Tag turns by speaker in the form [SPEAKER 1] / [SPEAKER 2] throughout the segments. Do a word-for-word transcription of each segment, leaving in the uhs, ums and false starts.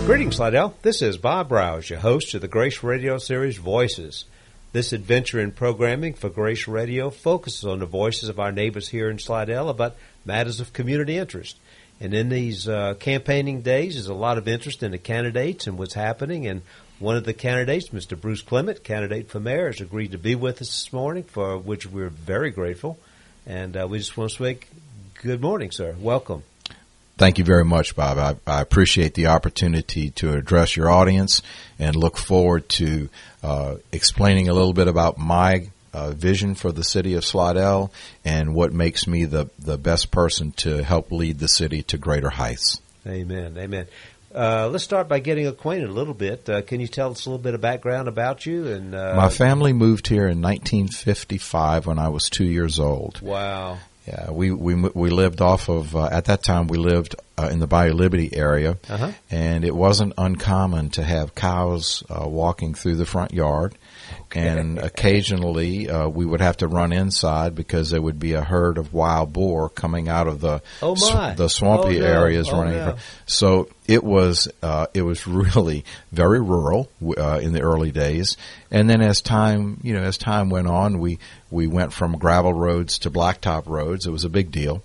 [SPEAKER 1] Greetings, Slidell. This is Bob Rouse, your host of the Grace Radio series Voices. This adventure in programming for Grace Radio focuses on the voices of our neighbors here in Slidell about matters of community interest. And in these uh, campaigning days, there's a lot of interest in the candidates and what's happening. And one of the candidates, Mister Bruce Clement, candidate for mayor, has agreed to be with us this morning, for which we're very grateful. And uh, we just want to say good morning, sir. Welcome.
[SPEAKER 2] Thank you very much, Bob. I, I appreciate the opportunity to address your audience and look forward to uh, explaining a little bit about my uh, vision for the city of Slidell and what makes me the, the best person to help lead the city to greater heights.
[SPEAKER 1] Amen. Amen. Uh, let's start by getting acquainted a little bit. Uh, can you tell us a little bit of background about you? And uh,
[SPEAKER 2] my family moved here in nineteen fifty-five when I was two years old.
[SPEAKER 1] Wow.
[SPEAKER 2] Yeah, we we we lived off of uh, at that time we lived uh, in the Bayou Liberty area, uh-huh. and it wasn't uncommon to have cows uh, walking through the front yard, okay. and occasionally uh, we would have to run inside because there would be a herd of wild boar coming out of the
[SPEAKER 1] oh my.
[SPEAKER 2] Sw- the swampy
[SPEAKER 1] oh no.
[SPEAKER 2] areas
[SPEAKER 1] oh
[SPEAKER 2] running.
[SPEAKER 1] No.
[SPEAKER 2] So it was uh, it was really very rural uh, in the early days, and then as time you know as time went on, we. We went from gravel roads to blacktop roads. It was a big deal.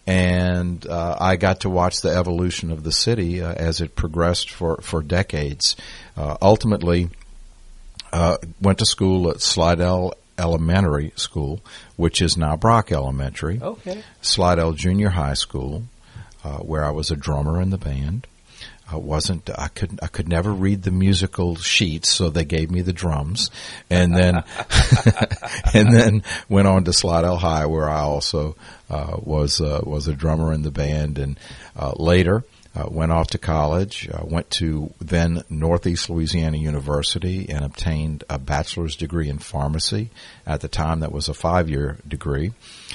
[SPEAKER 2] And uh, I got to watch the evolution of the city uh, as it progressed for, for decades. Uh, ultimately, uh, went to school at Slidell Elementary School, which is now Brock Elementary.
[SPEAKER 1] Okay.
[SPEAKER 2] Slidell Junior High School, uh, where I was a drummer in the band. I wasn't. I could. I could never read the musical sheets, so they gave me the drums, and then, and then went on to Slidell High, where I also uh, was uh, was a drummer in the band, and uh, later uh, went off to college. Uh, went to then Northeast Louisiana University and obtained a bachelor's degree in pharmacy. At the time, that was a five-year degree.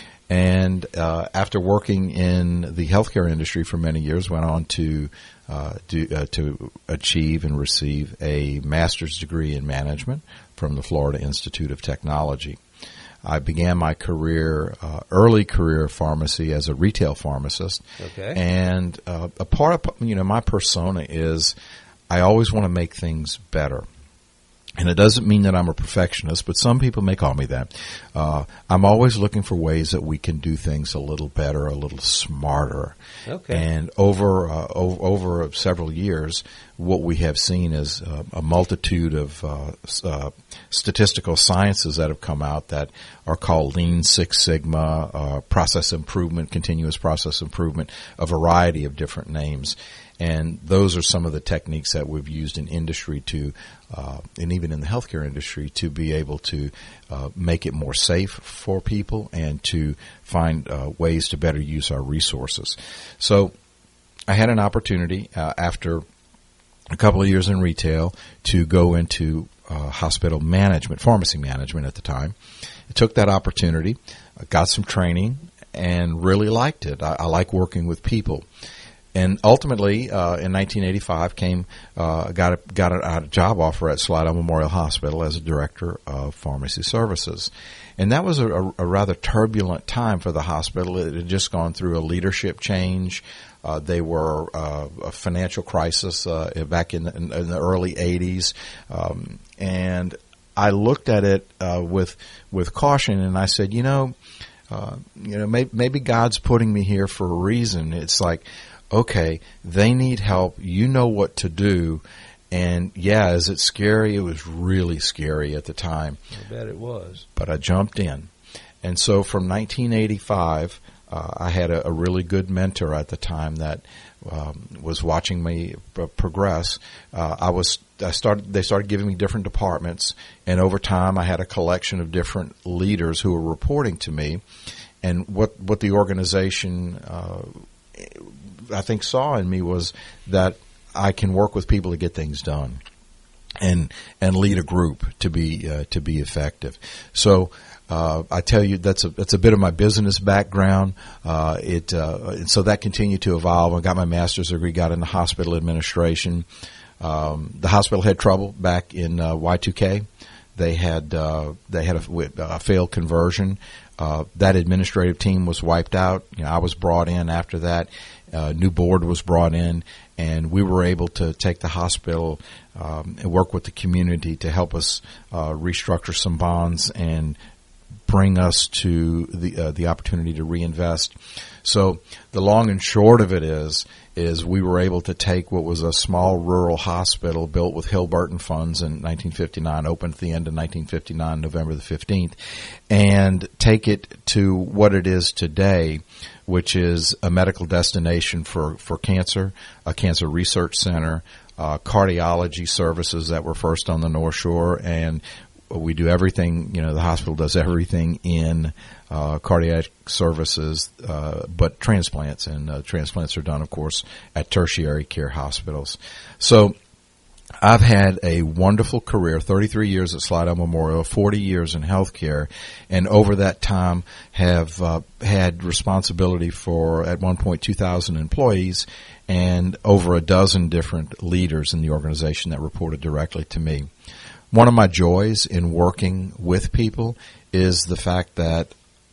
[SPEAKER 2] And uh, after working in the healthcare industry for many years, went on to uh, do, uh, to achieve and receive a master's degree in management from the Florida Institute of Technology. I began my career, uh, early career pharmacy as a retail pharmacist.
[SPEAKER 1] Okay.
[SPEAKER 2] And uh, a part of you know my persona is I always want to make things better. And it doesn't mean that I'm a perfectionist, but some people may call me that. Uh, I'm always looking for ways that we can do things a little better, a little smarter.
[SPEAKER 1] Okay.
[SPEAKER 2] And over uh, over, over several years, what we have seen is uh, a multitude of uh, uh, statistical sciences that have come out that are called Lean Six Sigma, uh, process improvement, continuous process improvement, a variety of different names. And those are some of the techniques that we've used in industry to, uh, and even in the healthcare industry, to be able to uh, make it more safe for people and to find uh, ways to better use our resources. So I had an opportunity uh, after a couple of years in retail to go into uh, hospital management, pharmacy management at the time. I took that opportunity, got some training, and really liked it. I, I like working with people. And ultimately, uh, in nineteen eighty-five, came uh, got a, got a, a job offer at Slidell Memorial Hospital as a director of pharmacy services, and that was a, a, a rather turbulent time for the hospital. It had just gone through a leadership change. Uh, they were uh, a financial crisis uh, back in the, in the early eighties, um, and I looked at it uh, with with caution, and I said, you know, uh, you know, maybe, maybe God's putting me here for a reason. It's like, okay, they need help. You know what to do. And, yeah, is it scary? It was really scary at the time.
[SPEAKER 1] I bet it was.
[SPEAKER 2] But I jumped in. And so from nineteen eighty-five, uh, I had a, a really good mentor at the time that um, was watching me p- progress. Uh, I was I started. They started giving me different departments. And over time, I had a collection of different leaders who were reporting to me. And what, what the organization uh I think saw in me was that I can work with people to get things done, and and lead a group to be uh, to be effective. So uh, I tell you, that's a that's a bit of my business background. Uh, it uh, and so that continued to evolve. I got my master's degree, got into hospital administration. Um, the hospital had trouble back in uh, Y two K. They had uh, they had a, a failed conversion. Uh, that administrative team was wiped out. You know, I was brought in after that. Uh, new board was brought in, and we were able to take the hospital um, and work with the community to help us uh, restructure some bonds and bring us to the uh, the opportunity to reinvest. So the long and short of it is, is we were able to take what was a small rural hospital built with Hill-Burton funds in nineteen fifty-nine, opened at the end of nineteen fifty-nine, November the fifteenth, and take it to what it is today, which is a medical destination for, for cancer, a cancer research center, uh, cardiology services that were first on the North Shore, and we do everything, you know, the hospital does everything in uh, cardiac services, uh, but transplants, and uh, transplants are done, of course, at tertiary care hospitals. So I've had a wonderful career, thirty-three years at Slidell Memorial, forty years in healthcare, and over that time have uh, had responsibility for, at one point, two thousand employees and over a dozen different leaders in the organization that reported directly to me. One of my joys in working with people is the fact that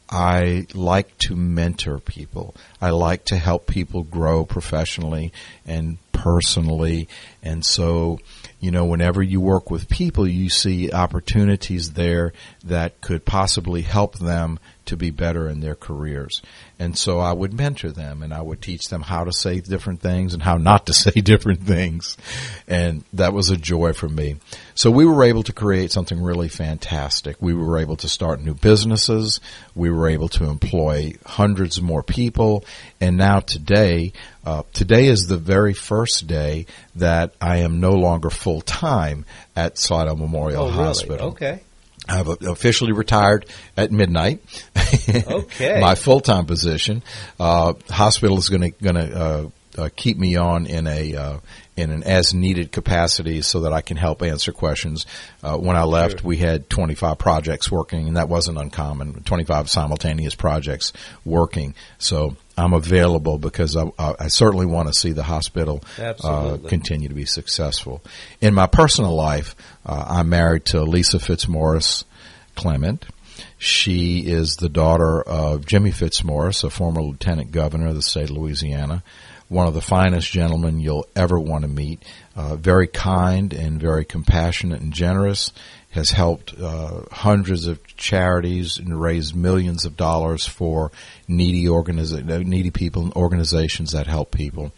[SPEAKER 2] I like to mentor people. I like to help people grow professionally and personally. And so, you know, whenever you work with people, you see opportunities there that could possibly help them to be better in their careers. And so I would mentor them, and I would teach them how to say different things and how not to say different things. And that was a joy for me. So we were able to create something really fantastic. We were able to start new businesses. We were able to employ hundreds more people. And now today, uh, today is the very first day that I am no longer full-time at Slidell Memorial
[SPEAKER 1] oh,
[SPEAKER 2] Hospital.
[SPEAKER 1] Really? Okay.
[SPEAKER 2] I've officially retired at midnight.
[SPEAKER 1] Okay.
[SPEAKER 2] My full-time position. Uh, hospital is going to going to uh, uh, keep me on in a uh, in an as-needed capacity so that I can help answer questions. Uh, when I left,
[SPEAKER 1] Sure.
[SPEAKER 2] we had twenty-five projects working, and that wasn't uncommon. twenty-five simultaneous projects working. So I'm available because I, I, I certainly want to see the hospital uh, continue to be successful. In my personal life, uh, I'm married to Lisa Fitzmaurice Clement. She is the daughter of Jimmy Fitzmaurice, a former lieutenant governor of the state of Louisiana, one of the finest gentlemen you'll ever want to meet, uh, very kind and very compassionate and generous, has helped uh, hundreds of charities and raised millions of dollars for needy organiza- needy people and organizations that help people.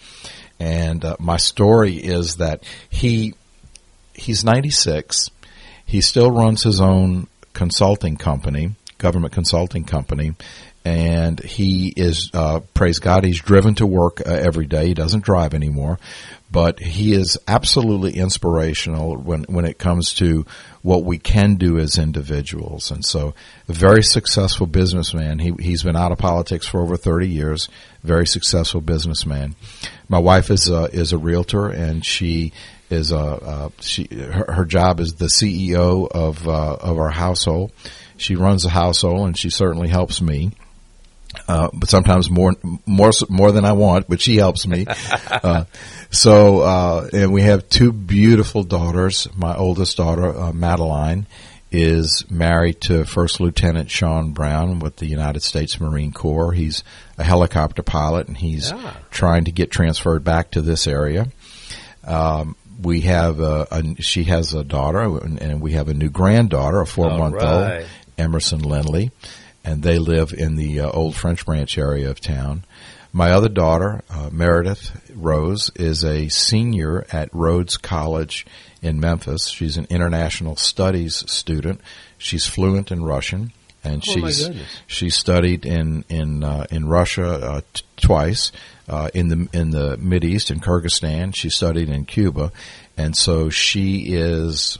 [SPEAKER 2] And uh, my story is that he he's ninety-six. He still runs his own consulting company, government consulting company, and he is, uh, praise God, he's driven to work uh, every day. He doesn't drive anymore, but he is absolutely inspirational when, when it comes to what we can do as individuals. And so a very successful businessman. He, he's been out of politics for over thirty years, very successful businessman. My wife is a, is a realtor, and she is a, uh, she, her, her job is the C E O of, uh, of our household. She runs the household, and she certainly helps me. Uh, but sometimes more, more, more than I want, but she helps me. uh, so, uh, and we have two beautiful daughters. My oldest daughter, uh, Madeline, is married to First Lieutenant Sean Brown with the United States Marine Corps. He's a helicopter pilot, and he's yeah. trying to get transferred back to this area. Um, we have a, a, she has a daughter, and, and we have a new granddaughter, a four-month-old, right. Emerson Lindley. And they live in the uh, old French Branch area of town. My other daughter, uh, Meredith Rose, is a senior at Rhodes College in Memphis. She's an international studies student. She's fluent in Russian, and
[SPEAKER 1] oh
[SPEAKER 2] she's she studied in in uh, in Russia uh, t- twice. Uh, in the in the Mideast, in Kyrgyzstan. She studied in Cuba, and so she is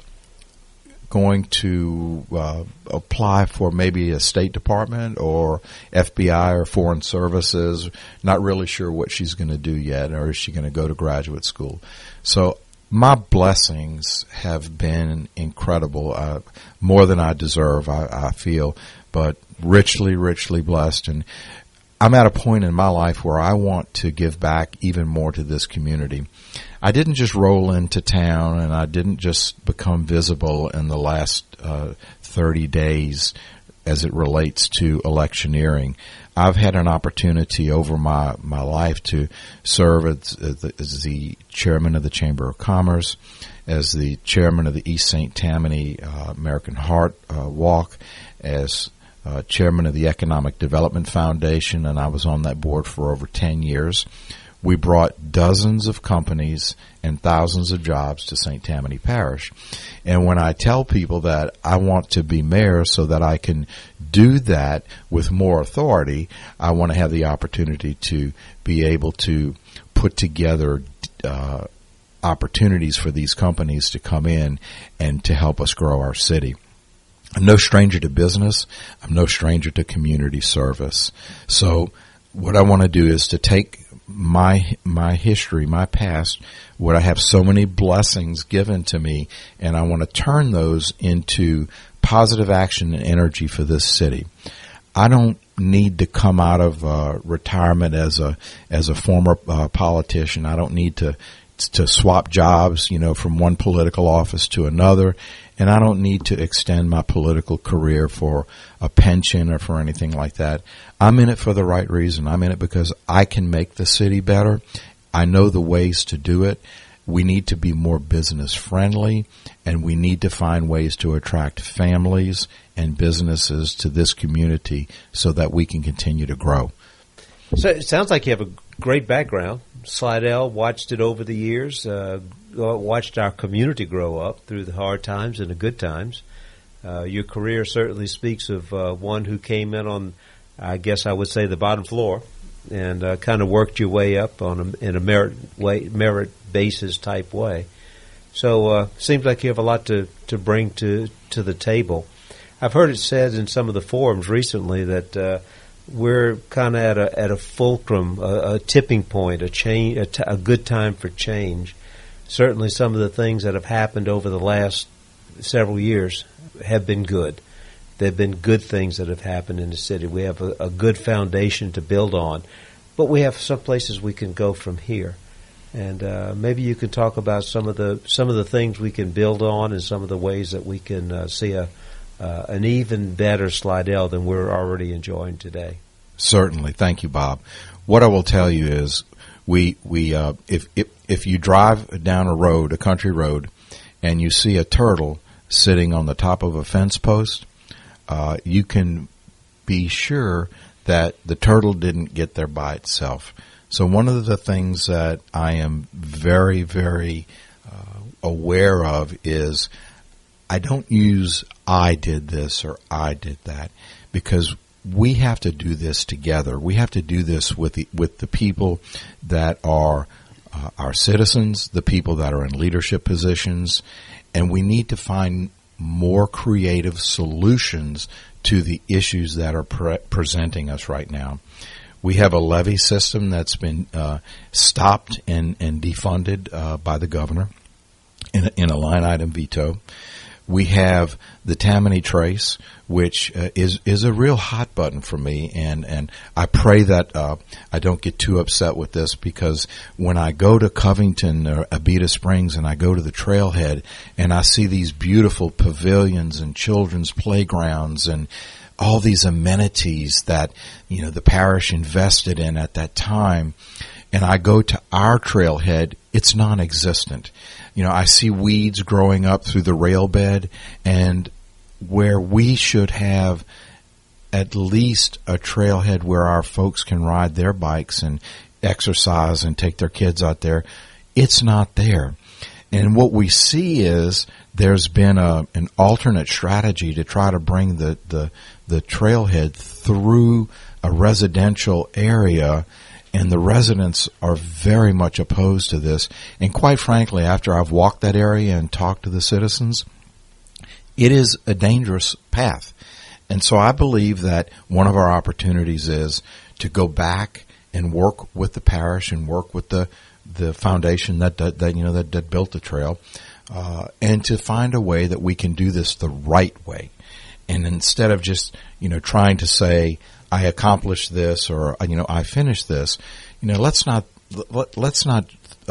[SPEAKER 2] going to uh, apply for maybe a State Department or F B I or Foreign Services. Not really sure what she's going to do yet, or is she going to go to graduate school. So my blessings have been incredible, uh, more than I deserve, I, I feel, but richly, richly blessed. And I'm at a point in my life where I want to give back even more to this community. I didn't just roll into town, and I didn't just become visible in the last uh, thirty days as it relates to electioneering. I've had an opportunity over my, my life to serve as, as, the, as the chairman of the Chamber of Commerce, as the chairman of the East Saint Tammany uh, American Heart uh, Walk, as uh, chairman of the Economic Development Foundation, and I was on that board for over ten years. We brought dozens of companies and thousands of jobs to Saint Tammany Parish. And when I tell people that I want to be mayor so that I can do that with more authority, I want to have the opportunity to be able to put together uh, opportunities for these companies to come in and to help us grow our city. I'm no stranger to business. I'm no stranger to community service. So what I want to do is to take my my history, my past, where I have so many blessings given to me, and I want to turn those into positive action and energy for this city. I don't need to come out of uh, retirement as a as a former uh, politician. I don't need to to swap jobs, you know, from one political office to another, and I don't need to extend my political career for a pension or for anything like that. I'm in it for the right reason. I'm in it because I can make the city better. I know the ways to do it. We need to be more business friendly, and we need to find ways to attract families and businesses to this community so that we can continue to grow.
[SPEAKER 1] So it sounds like you have a great background. Slidell, watched it over the years, uh, watched our community grow up through the hard times and the good times. Uh, your career certainly speaks of uh, one who came in on, I guess I would say, the bottom floor and uh, kind of worked your way up on a, in a merit way, merit basis type way. So uh, seems like you have a lot to, to bring to to the table. I've heard it said in some of the forums recently that uh, we're kind of at a at a fulcrum, a, a tipping point, a change, a, t- a good time for change. Certainly, some of the things that have happened over the last several years have been good. There have been good things that have happened in the city. We have a, a good foundation to build on, but we have some places we can go from here. And uh, maybe you can talk about some of the some of the things we can build on, and some of the ways that we can uh, see a uh, an even better Slidell than we're already enjoying today.
[SPEAKER 2] Certainly, thank you, Bob. What I will tell you is, we we uh, if if if you drive down a road, a country road, and you see a turtle sitting on the top of a fence post, uh, you can be sure that the turtle didn't get there by itself. So one of the things that I am very, very uh, aware of is I don't use I did this or I did that, because we have to do this together. We have to do this with the, with the people that are uh, our citizens, the people that are in leadership positions, and we need to find more creative solutions to the issues that are pre- presenting us right now. We have a levy system that's been uh, stopped and, and defunded uh, by the governor in a, in a line item veto. We have the Tammany Trace, which uh, is is a real hot button for me, and, and I pray that uh, I don't get too upset with this, because when I go to Covington or Abita Springs and I go to the trailhead and I see these beautiful pavilions and children's playgrounds and all these amenities that, you know, the parish invested in at that time, and I go to our trailhead, it's non-existent. You know, I see weeds growing up through the rail bed, and where we should have at least a trailhead where our folks can ride their bikes and exercise and take their kids out there, it's not there. And what we see is there's been a an alternate strategy to try to bring the, the, the trailhead through a residential area, and the residents are very much opposed to this. And quite frankly, after I've walked that area and talked to the citizens, it is a dangerous path. And so I believe that one of our opportunities is to go back and work with the parish and work with the the foundation that, that, that you know that, that built the trail, uh, and to find a way that we can do this the right way. And instead of just, you know, trying to say, I accomplished this, or, you know, I finished this, you know, let's not, let, let's not uh,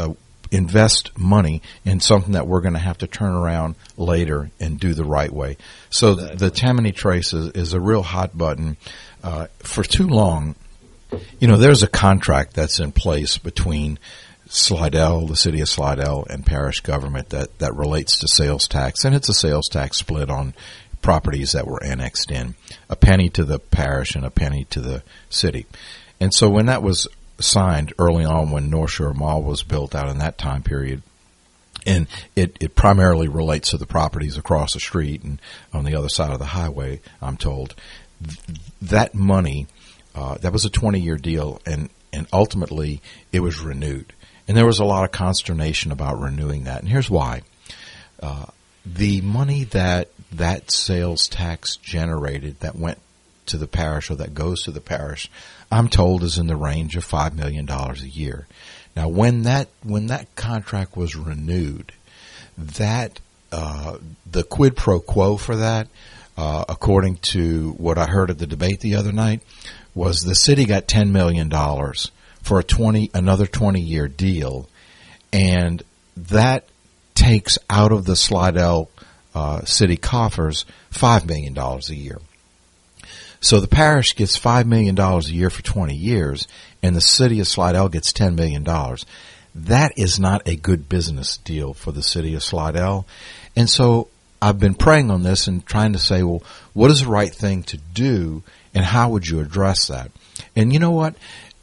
[SPEAKER 2] invest money in something that we're going to have to turn around later and do the right way. So exactly. The Tammany Trace is, is a real hot button. Uh, for too long, you know, there's a contract that's in place between Slidell, the city of Slidell, and parish government that, that relates to sales tax, and it's a sales tax split on properties that were annexed in, a penny to the parish and a penny to the city. And so when that was signed early on, when North Shore Mall was built out in that time period, and it, it primarily relates to the properties across the street and on the other side of the highway, I'm told, th- that money, uh, that was a twenty-year deal, and, and ultimately it was renewed. And there was a lot of consternation about renewing that, and here's why. Uh, the money that that sales tax generated that went to the parish, or that goes to the parish, I'm told is in the range of five million dollars a year. Now, when that when that contract was renewed, that uh, the quid pro quo for that, uh, according to what I heard at the debate the other night, was the city got ten million dollars for a twenty another twenty year deal, and that takes out of the Slidell uh, city coffers five million dollars a year. So the parish gets five million dollars a year for twenty years, and the city of Slidell gets ten million dollars. That is not a good business deal for the city of Slidell. And so I've been praying on this and trying to say, well, what is the right thing to do, and how would you address that? And you know what?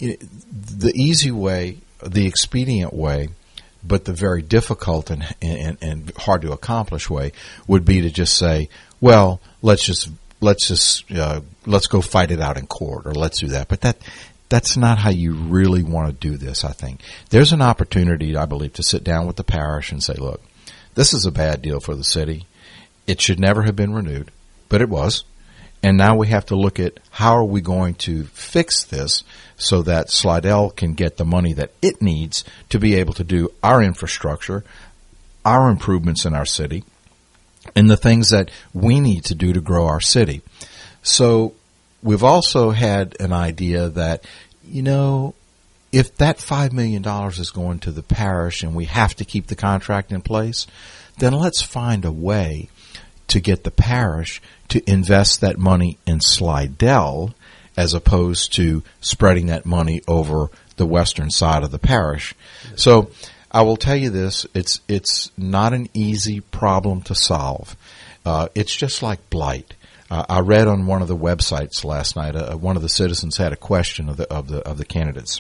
[SPEAKER 2] The easy way, the expedient way, but the very difficult and, and, and hard to accomplish way would be to just say, well, let's just let's just uh, let's go fight it out in court, or let's do that. But that that's not how you really want to do this. I think there's an opportunity, I believe, to sit down with the parish and say, look, this is a bad deal for the city. It should never have been renewed, but it was. And now we have to look at how are we going to fix this so that Slidell can get the money that it needs to be able to do our infrastructure, our improvements in our city, and the things that we need to do to grow our city. So we've also had an idea that, you know, if that five million dollars is going to the parish and we have to keep the contract in place, then let's find a way to get the parish to invest that money in Slidell as opposed to spreading that money over the western side of the parish. So I will tell you this, it's it's not an easy problem to solve. Uh, it's just like blight. Uh, I read on one of the websites last night, uh, one of the citizens had a question of the of the of the candidates.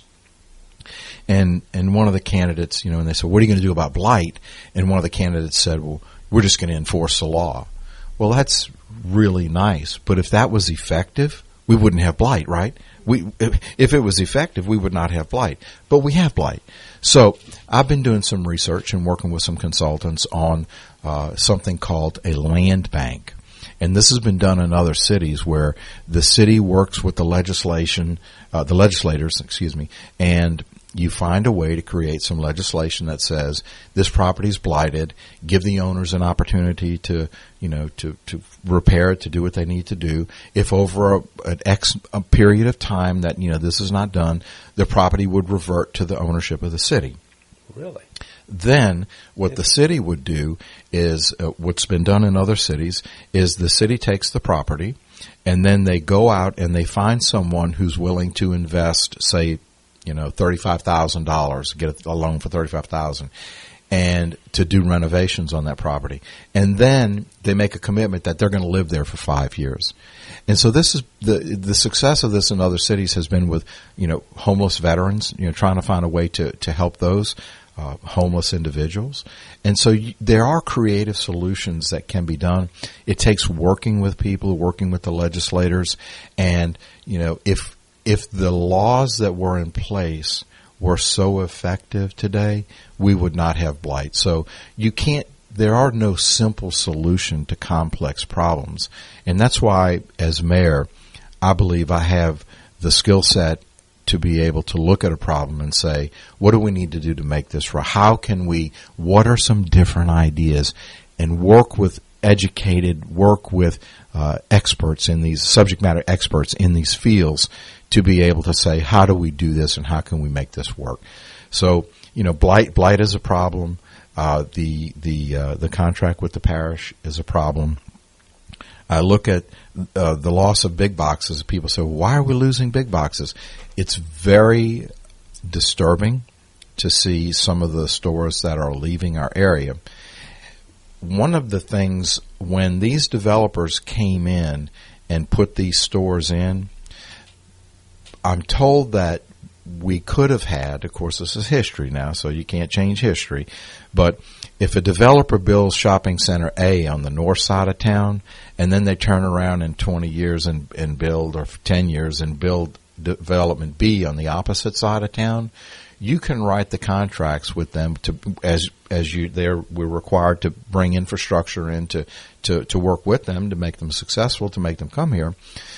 [SPEAKER 2] And and one of the candidates, you know, and they said, what are you going to do about blight? And one of the candidates said, well, we're just going to enforce the law. Well, that's really nice, but if that was effective, we wouldn't have blight, right? We, if it was effective, we would not have blight, but we have blight. So I've been doing some research and working with some consultants on uh, something called a land bank. And this has been done in other cities where the city works with the legislation, uh, the legislators, excuse me, and you find a way to create some legislation that says this property is blighted, give the owners an opportunity to, you know, to, to repair it, to do what they need to do. If over a, an X a period of time that, you know, this is not done, the property would revert to the ownership of the city.
[SPEAKER 1] Really?
[SPEAKER 2] Then what the city would do is, uh, what's been done in other cities, is the city takes the property and then they go out and they find someone who's willing to invest, say, you know, thirty-five thousand dollars, get a loan for thirty-five thousand dollars, and to do renovations on that property. And then they make a commitment that they're going to live there for five years. And so this is the the success of this in other cities has been with, you know, homeless veterans, you know, trying to find a way to, to help those uh, homeless individuals. And so you, there are creative solutions that can be done. It takes working with people, working with the legislators, and, you know, if If the laws that were in place were so effective today, we would not have blight. So you can't, there are no simple solution to complex problems. And that's why, as mayor, I believe I have the skill set to be able to look at a problem and say, what do we need to do to make this right? How can we, what are some different ideas? And work with educated, work with uh, experts in these, subject matter experts in these fields to be able to say, how do we do this and how can we make this work? So, you know, blight blight is a problem. Uh, the the uh, the contract with the parish is a problem. I look at uh, the loss of big boxes. People say, "Why are we losing big boxes?" It's very disturbing to see some of the stores that are leaving our area. One of the things, when these developers came in and put these stores in, I'm told that we could have had, of course this is history now, so you can't change history, but if a developer builds shopping center A on the north side of town, and then they turn around in twenty years and, and build, or ten years, and build development B on the opposite side of town, you can write the contracts with them to, as as you they're we're required to bring infrastructure in to, to, to work with them to make them successful, to make them come here.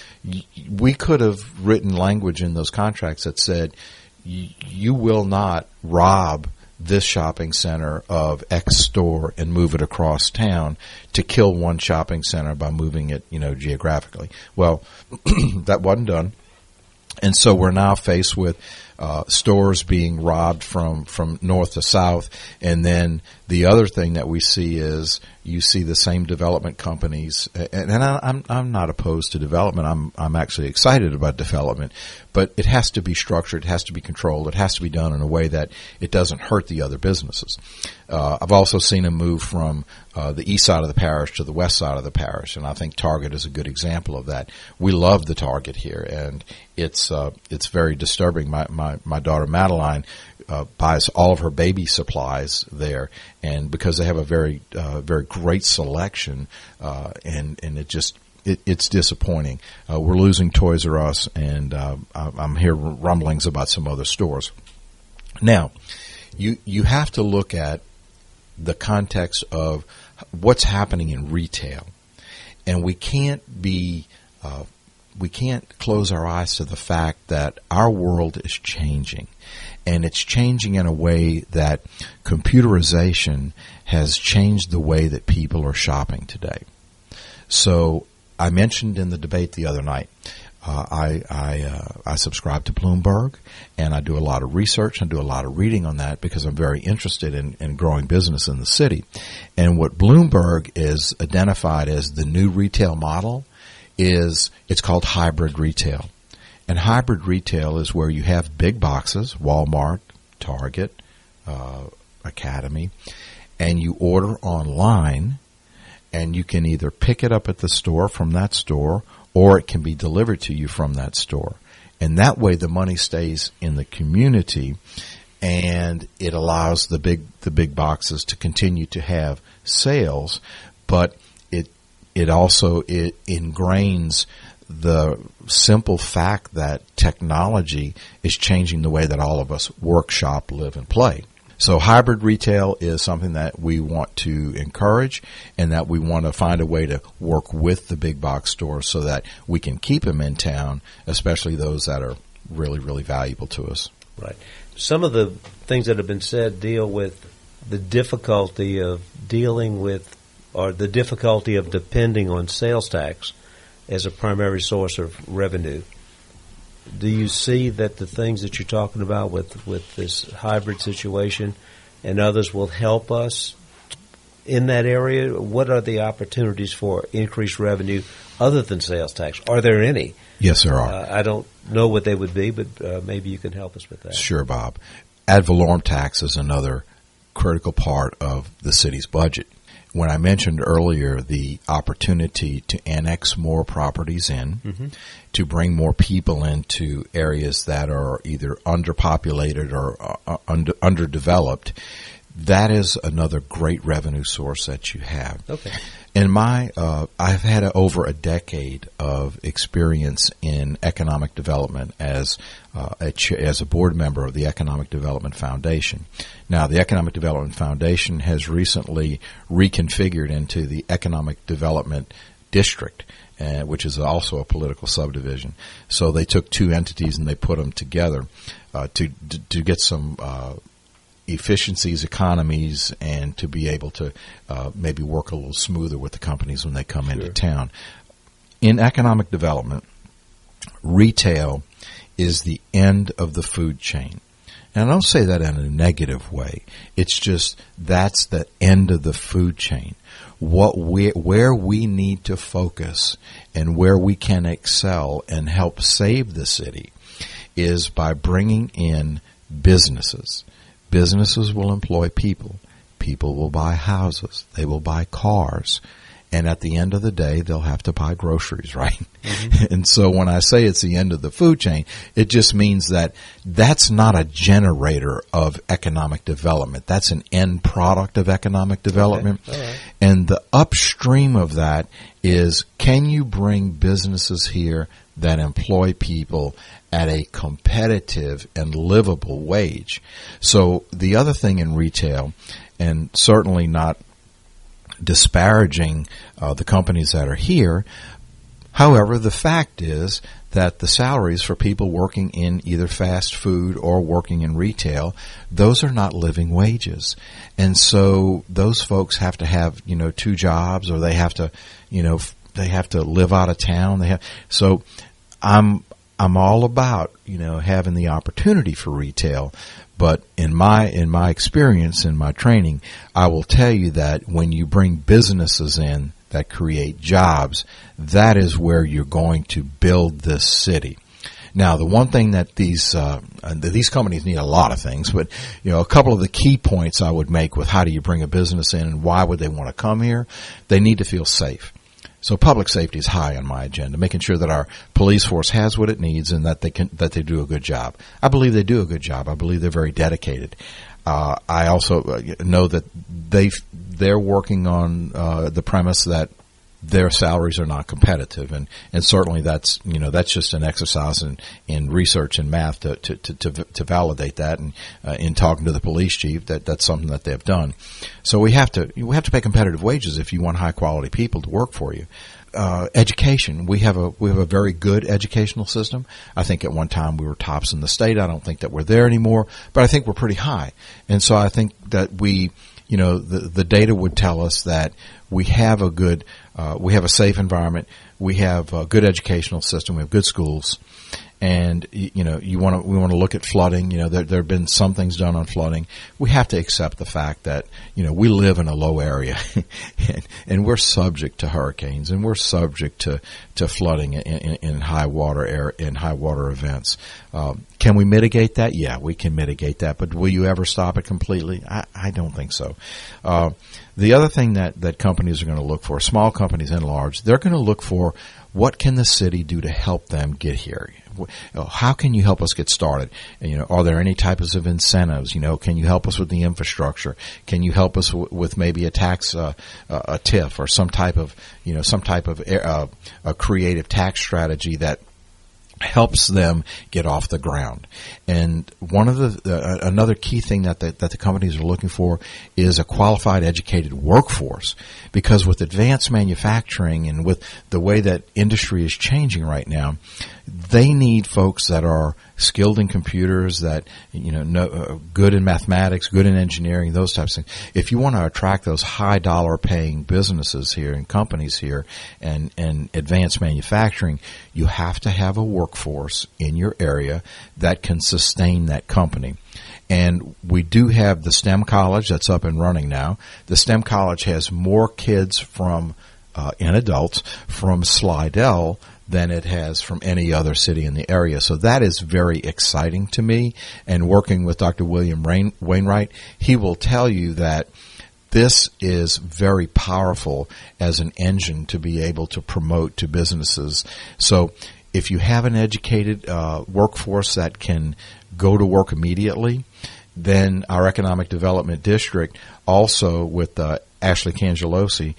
[SPEAKER 2] We could have written language in those contracts that said, you will not rob this shopping center of X store and move it across town to kill one shopping center by moving it, you know, geographically. Well, that wasn't done. And so we're now faced with uh, stores being robbed from, from north to south. And then the other thing that we see is you see the same development companies. And, and I, I'm I'm not opposed to development. I'm I'm actually excited about development, but it has to be structured. It has to be controlled. It has to be done in a way that it doesn't hurt the other businesses. Uh, I've also seen a move from uh, the east side of the parish to the west side of the parish, and I think Target is a good example of that. We love the Target here, and it's uh, it's very disturbing. My my my daughter Madeline uh, buys all of her baby supplies there, and because they have a very uh, very great selection, uh, and and it just it, it's disappointing. Uh, we're losing Toys R Us, and uh, I'm hearing rumblings about some other stores. Now, you you have to look at the context of what's happening in retail, and we can't be uh, we can't close our eyes to the fact that our world is changing, and it's changing in a way that computerization has changed the way that people are shopping today. So I mentioned in the debate the other night, Uh, I I, uh, I subscribe to Bloomberg, and I do a lot of research and do a lot of reading on that because I'm very interested in, in growing business in the city. And what Bloomberg is identified as the new retail model is it's called hybrid retail. And hybrid retail is where you have big boxes, Walmart, Target, uh, Academy, and you order online, and you can either pick it up at the store from that store, or it can be delivered to you from that store. And that way the money stays in the community, and it allows the big the big boxes to continue to have sales, but it it also it ingrains the simple fact that technology is changing the way that all of us work, shop, live, and play. So hybrid retail is something that we want to encourage, and that we want to find a way to work with the big box stores so that we can keep them in town, especially those that are really, really valuable to us.
[SPEAKER 1] Right. Some of the things that have been said deal with the difficulty of dealing with, or the difficulty of depending on sales tax as a primary source of revenue. Do you see that the things that you're talking about with, with this hybrid situation and others will help us in that area? What are the opportunities for increased revenue other than sales tax? Are there any?
[SPEAKER 2] Yes, there are.
[SPEAKER 1] Uh, I don't know what they would be, but uh, maybe you can help us with that.
[SPEAKER 2] Sure, Bob. Ad valorem tax is another critical part of the city's budget. When I mentioned earlier the opportunity to annex more properties in, mm-hmm. to bring more people into areas that are either underpopulated or uh, under, underdeveloped, that is another great revenue source that you have.
[SPEAKER 1] Okay.
[SPEAKER 2] In my, uh, I've had a, over a decade of experience in economic development as uh, a ch- as a board member of the Economic Development Foundation. Now, the Economic Development Foundation has recently reconfigured into the Economic Development District, uh, which is also a political subdivision. So they took two entities and they put them together uh, to, to to get some Uh, efficiencies, economies, and to be able to uh, maybe work a little smoother with the companies when they come
[SPEAKER 1] Sure.
[SPEAKER 2] into town. In economic development, retail is the end of the food chain. And I don't say that in a negative way. It's just that's the end of the food chain. What we, where we need to focus and where we can excel and help save the city is by bringing in businesses. Businesses will employ people. People will buy houses. They will buy cars. And at the end of the day, they'll have to buy groceries, right? Mm-hmm. And so when I say it's the end of the food chain, it just means that that's not a generator of economic development. That's an end product of economic development. Okay. All right. And the upstream of that is, can you bring businesses here that employ people at a competitive and livable wage? So the other thing in retail, and certainly not disparaging uh, the companies that are here. However, the fact is that the salaries for people working in either fast food or working in retail, those are not living wages. And so those folks have to have, you know, two jobs, or they have to, you know, they have to live out of town. They have, so I'm, I'm all about, you know, having the opportunity for retail. But in my, in my experience, in my training, I will tell you that when you bring businesses in that create jobs, that is where you're going to build this city. Now, the one thing that these, uh, these companies need a lot of things, but, you know, a couple of the key points I would make with how do you bring a business in and why would they want to come here? They need to feel safe. So public safety is high on my agenda, making sure that our police force has what it needs and that they can, that they do a good job. I believe they do a good job. I believe they're very dedicated. Uh, I also know that they, they're working on, uh, the premise that their salaries are not competitive, and, and certainly that's, you know, that's just an exercise in, in research and math to, to, to, to, to validate that, and, uh, in talking to the police chief, that, that's something that they've done. So we have to, we have to pay competitive wages if you want high quality people to work for you. Uh, education. We have a, we have a very good educational system. I think at one time we were tops in the state. I don't think that we're there anymore, but I think we're pretty high. And so I think that we, you know, the, the data would tell us that we have a good, uh, we have a safe environment. We have a good educational system. We have good schools. And, you know, you want to, we want to look at flooding. You know, there, there have been some things done on flooding. We have to accept the fact that, you know, we live in a low area and, and we're subject to hurricanes and we're subject to, to flooding in, in, in high water air, in high water events. Um, can we mitigate that? Yeah, we can mitigate that, but will you ever stop it completely? I, I don't think so. Uh, the other thing that, that companies are going to look for, small companies and large, they're going to look for what can the city do to help them get here? How can you help us get started? You know, are there any types of incentives? You know, can you help us with the infrastructure? Can you help us w- with maybe a tax, uh, a T I F, or some type of, you know, some type of uh, a creative tax strategy that helps them get off the ground? And one of the uh, another key thing that the, that the companies are looking for is a qualified, educated workforce, because with advanced manufacturing and with the way that industry is changing right now, they need folks that are skilled in computers, that, you know, know uh, good in mathematics, good in engineering, those types of things. If you want to attract those high dollar paying businesses here and companies here and, and advanced manufacturing, you have to have a workforce in your area that can sustain that company. And we do have the STEM college that's up and running now. The STEM college has more kids from, uh, and adults from Slidell than it has from any other city in the area. So that is very exciting to me. And working with Doctor William Rain, Wainwright, he will tell you that this is very powerful as an engine to be able to promote to businesses. So if you have an educated uh, workforce that can go to work immediately, then our economic development district also with uh, Ashley Cangelosi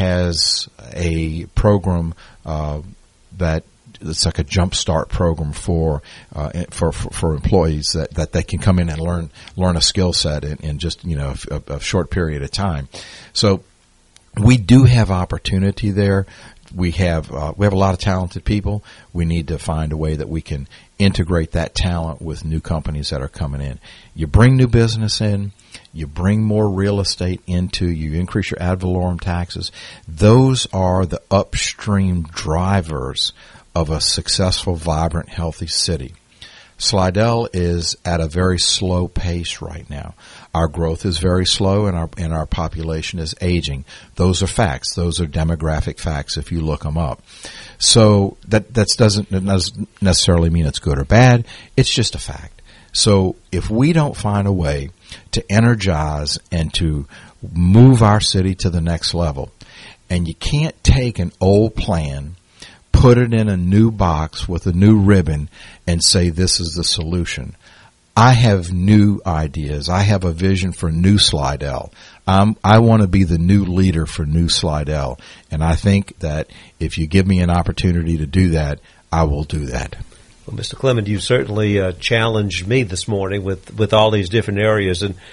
[SPEAKER 2] has a program uh, that it's like a jump start program for, uh, for, for, for employees that, that they can come in and learn, learn a skill set in, in just, you know, a, a short period of time. So we do have opportunity there. We have, uh, we have a lot of talented people. We need to find a way that we can integrate that talent with new companies that are coming in. You bring new business in, you bring more real estate into, you increase your ad valorem taxes. Those are the upstream drivers of a successful, vibrant, healthy city. Slidell is at a very slow pace right now. Our growth is very slow, and our and our population is aging. Those are facts. Those are demographic facts if you look them up. So that that doesn't necessarily mean it's good or bad. It's just a fact. So if we don't find a way to energize and to move our city to the next level, and you can't take an old plan, put it in a new box with a new ribbon, and say this is the solution. I have new ideas. I have a vision for New Slidell. Um, I want to be the new leader for New Slidell, and I think that if you give me an opportunity to do that, I will do that.
[SPEAKER 1] Well, Mister Clement, you certainly uh, challenged me this morning with, with all these different areas. And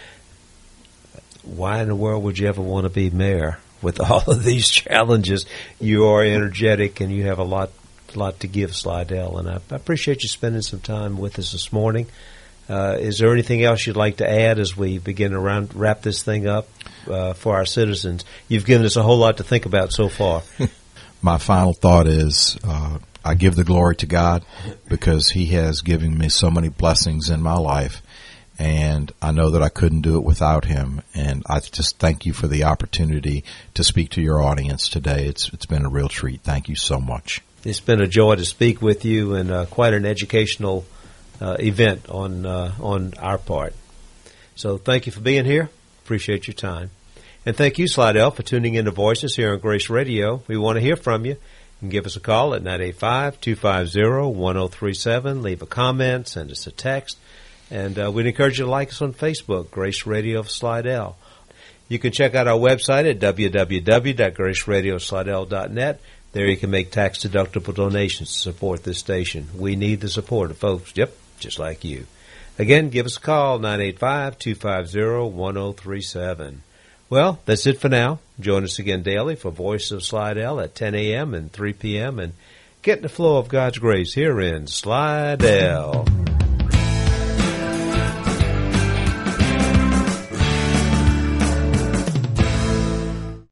[SPEAKER 1] why in the world would you ever want to be mayor with all of these challenges? You are energetic, and you have a lot lot to give Slidell. And I, I appreciate you spending some time with us this morning. Uh, is there anything else you'd like to add as we begin to round, wrap this thing up uh, for our citizens? You've given us a whole lot to think about so far.
[SPEAKER 2] My final thought is uh, I give the glory to God because He has given me so many blessings in my life, and I know that I couldn't do it without Him. And I just thank you for the opportunity to speak to your audience today. It's it's been a real treat. Thank you so much.
[SPEAKER 1] It's been a joy to speak with you, and uh, quite an educational uh, event on uh, on our part. So thank you for being here. Appreciate your time. And thank you, Slidell, for tuning in to Voices here on Grace Radio. We want to hear from you. You can give us a call at nine eight five, two five zero, one zero three seven. Leave a comment, send us a text. And uh, we'd encourage you to like us on Facebook, Grace Radio of Slidell. You can check out our website at w w w dot grace radio slidell dot net. There you can make tax-deductible donations to support this station. We need the support of folks, yep, just like you. Again, give us a call, nine eight five, two five zero, one zero three seven. Well, that's it for now. Join us again daily for Voice of Slidell at ten a.m. and three p.m. and get in the flow of God's grace here in Slidell.